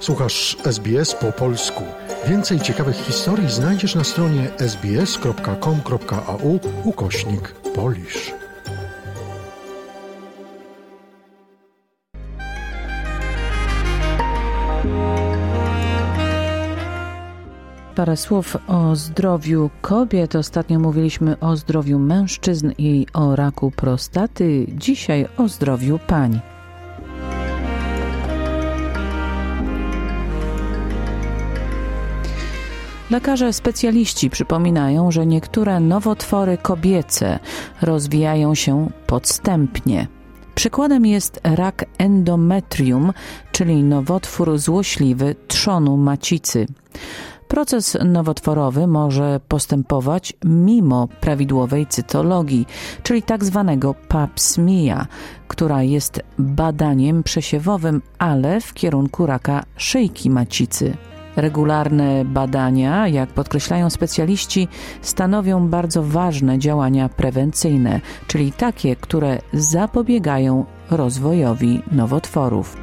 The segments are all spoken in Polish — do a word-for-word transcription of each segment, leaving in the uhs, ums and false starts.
Słuchasz S B S po polsku. Więcej ciekawych historii znajdziesz na stronie sbs.com.au ukośnik Polish. Parę słów o zdrowiu kobiet. Ostatnio mówiliśmy o zdrowiu mężczyzn i o raku prostaty. Dzisiaj o zdrowiu pań. Lekarze specjaliści przypominają, że niektóre nowotwory kobiece rozwijają się podstępnie. Przykładem jest rak endometrium, czyli nowotwór złośliwy trzonu macicy. Proces nowotworowy może postępować mimo prawidłowej cytologii, czyli tak zwanego pap smear, która jest badaniem przesiewowym, ale w kierunku raka szyjki macicy. Regularne badania, jak podkreślają specjaliści, stanowią bardzo ważne działania prewencyjne, czyli takie, które zapobiegają rozwojowi nowotworów.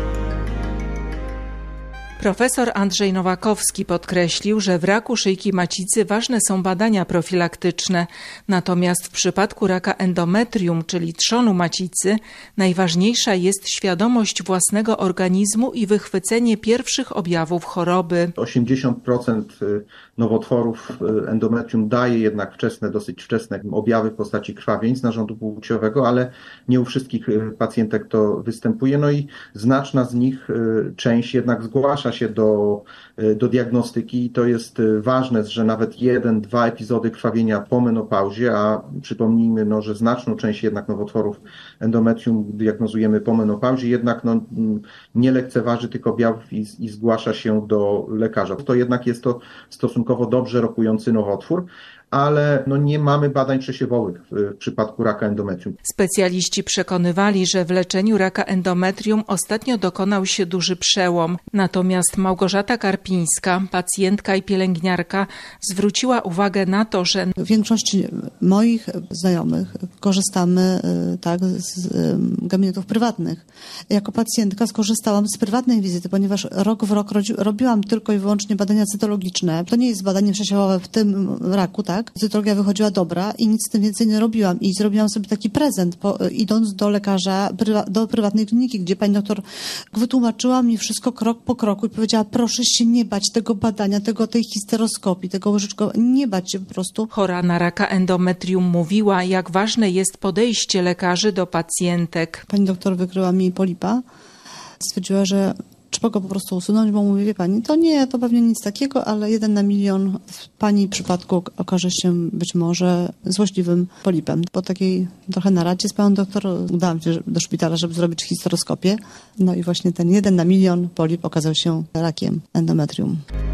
Profesor Andrzej Nowakowski podkreślił, że w raku szyjki macicy ważne są badania profilaktyczne, natomiast w przypadku raka endometrium, czyli trzonu macicy, najważniejsza jest świadomość własnego organizmu i wychwycenie pierwszych objawów choroby. osiemdziesiąt procent nowotworów endometrium daje jednak wczesne, dosyć wczesne objawy w postaci krwawień z narządu płciowego, ale nie u wszystkich pacjentek to występuje, no i znaczna z nich część jednak zgłasza się do, do diagnostyki i to jest ważne, że nawet jeden, dwa epizody krwawienia po menopauzie, a przypomnijmy, no, że znaczną część jednak nowotworów endometrium diagnozujemy po menopauzie, jednak no, nie lekceważy tych objawów i, i zgłasza się do lekarza. To jednak jest to stosunkowo dobrze rokujący nowotwór, ale no nie mamy badań przesiewowych w przypadku raka endometrium. Specjaliści przekonywali, że w leczeniu raka endometrium ostatnio dokonał się duży przełom. Natomiast Małgorzata Karpińska, pacjentka i pielęgniarka, zwróciła uwagę na to, że w większości moich znajomych korzystamy tak z gabinetów prywatnych. Jako pacjentka skorzystałam z prywatnej wizyty, ponieważ rok w rok robiłam tylko i wyłącznie badania cytologiczne. To nie jest badanie przesiewowe w tym raku, tak? Cytologia wychodziła dobra i nic z tym więcej nie robiłam. I zrobiłam sobie taki prezent, po, idąc do lekarza, prywa, do prywatnej kliniki, gdzie pani doktor wytłumaczyła mi wszystko krok po kroku i powiedziała, proszę się nie bać tego badania, tego, tej histeroskopii, tego łyżeczkowania, nie bać się po prostu. Chora na raka endometrium mówiła, jak ważne jest podejście lekarzy do pacjentek. Pani doktor wykryła mi polipa. Stwierdziła, że trzeba go po prostu usunąć, bo mówi, wie pani, to nie, to pewnie nic takiego, ale jeden na milion w pani przypadku okaże się być może złośliwym polipem. Po takiej trochę naradzie z panią doktor udałam się do szpitala, żeby zrobić histeroskopię. No i właśnie ten jeden na milion polip okazał się rakiem endometrium.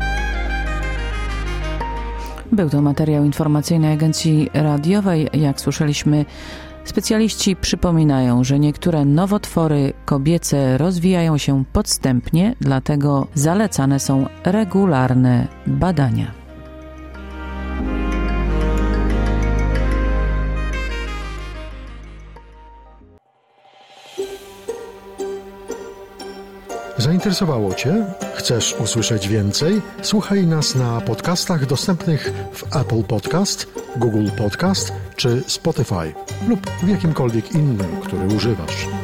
Był to materiał informacyjny Agencji Radiowej. Jak słyszeliśmy, specjaliści przypominają, że niektóre nowotwory kobiece rozwijają się podstępnie, dlatego zalecane są regularne badania. Zainteresowało Cię? Chcesz usłyszeć więcej? Słuchaj nas na podcastach dostępnych w Apple Podcast, Google Podcast czy Spotify lub w jakimkolwiek innym, który używasz.